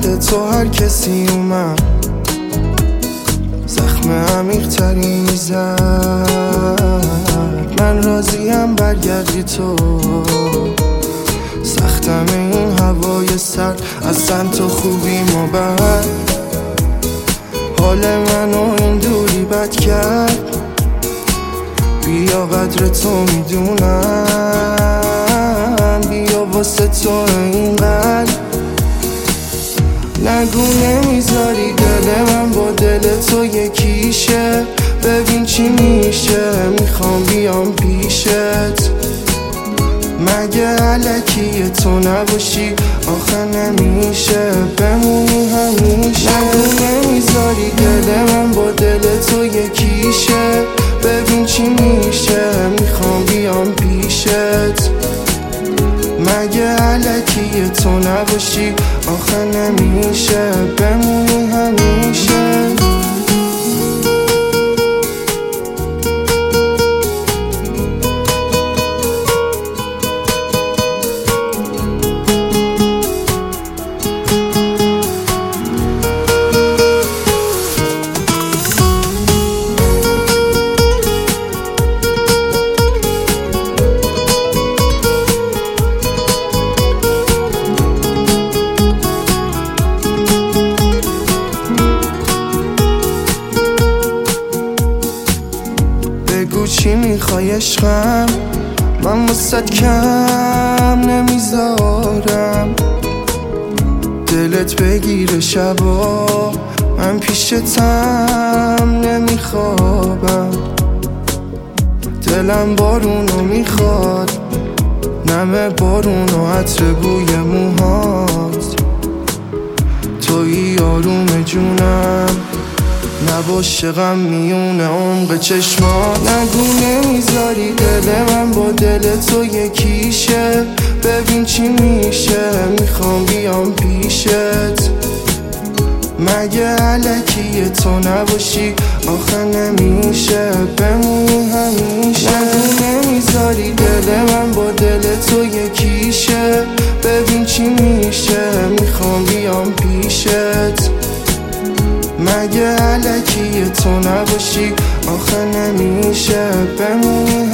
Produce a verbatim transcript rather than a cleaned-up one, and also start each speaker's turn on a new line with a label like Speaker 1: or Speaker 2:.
Speaker 1: بعد تو هر کسی اومد زخم عمیق تری زد. من راضیم برگردی تو، سختم این هوای سرد، اصلا تو خوبی ما بد. حال منو این دوری بد کرد، بیا قدر تو میدونم، بیا واسه تو این قلب. نگو نمیذاری دل من با دل تو یکیشه، ببین چی میشه، میخوام بیام پیشت. مگه علکی تو نباشی آخه نمیشه، بمونی همیشه. نگو نمیذاری دل من با دل تو یکیشه، ببین چی میشه، میخوام بیام پیشت. مگه علکی تو نباشی آخه نمیشه، بمونی همیشه. بگو چی میخوای عشقم، من واسد کم نمیذارم. دلت بگیره شبا، من پیشتم نمیخوابم. دلم بارونو میخواد، نم بارونو عطر بوی موهات. تویی آروم جونم، نباشه غم میونه عمق چشمات. نگو نمیذاری دل من با دل تو یکیشه، ببین چی میشه، میخوام بیام پیشت. مگه علکی تو نباشی آخه نمیشه، بمونی همیشه. نگو نمیذاری دل من با دل تو یکیشه، ببین چی میشه، میخوام بیام پیشت. مگه علکی تو نباشی آخه نمیشه، بمونی